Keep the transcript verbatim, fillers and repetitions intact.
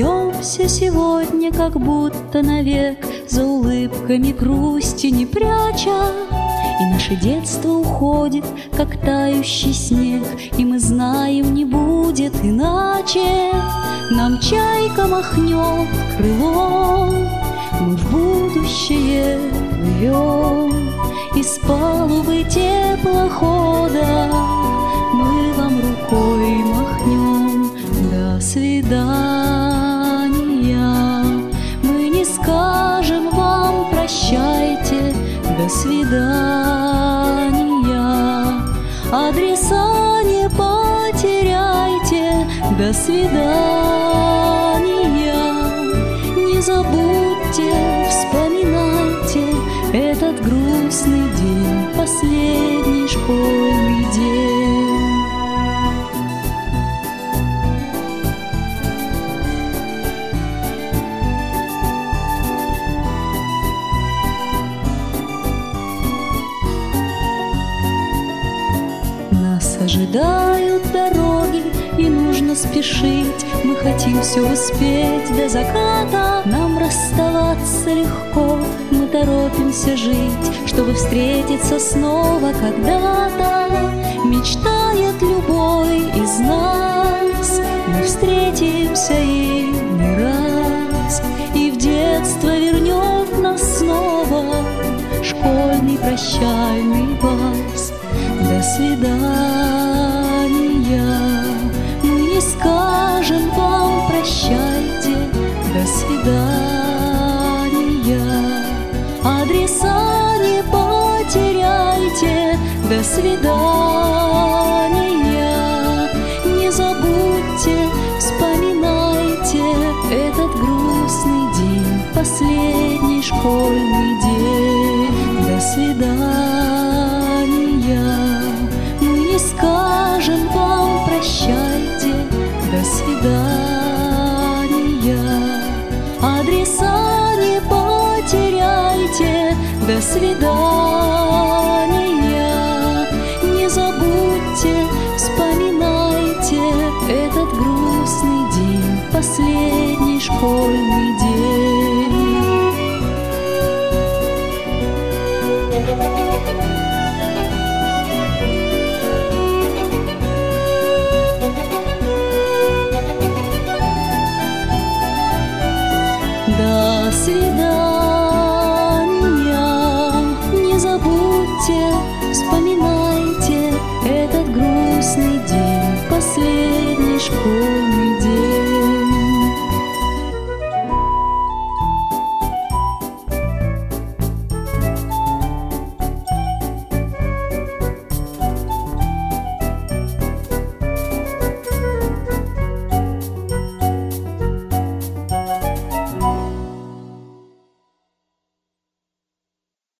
Расстаемся сегодня, как будто навек, за улыбками грусти не пряча. И наше детство уходит, как тающий снег, и мы знаем, не будет иначе. Нам чайка махнет крылом, мы в будущее плывем. Из палубы теплохода мы вам рукой махнем. До свидания. Мы не скажем вам прощайте, до свидания. Адреса не потеряйте, до свидания. Не забудьте, вспоминайте этот грустный день, последний школьный день. Нас ожидают дороги, и нужно спешить. Мы хотим все успеть до заката. Нам расставаться легко, мы торопимся жить, чтобы встретиться снова когда-то. Мечтает любой из нас, мы встретимся и не раз. И в детство вернет нас снова школьный прощальный вальс. До свидания. Мы не скажем вам прощайте, до свидания. Адреса не потеряйте, до свидания. Не забудьте, вспоминайте этот грустный день, последний школьный день. До свидания. Мы не скажем вам прощайте, до свидания. Адреса не потеряйте, до свидания. Не забудьте, вспоминайте этот грустный день, последний школьный день. До свидания.